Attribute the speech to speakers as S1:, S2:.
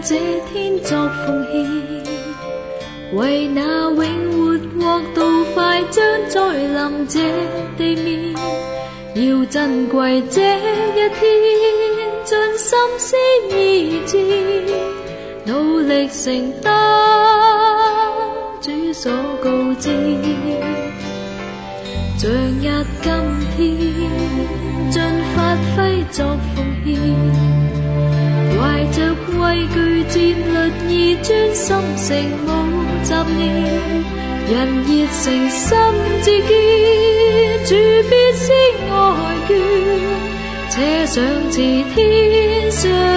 S1: 这天作奉献，为那永活国度快将再临这地面，要珍贵这一天，尽心思意志，努力承担主所告知。像日今天，尽發揮作奉獻，懷着畏懼節律而專心誠無雜念，人熱誠心自堅，主必施愛眷，且想自天上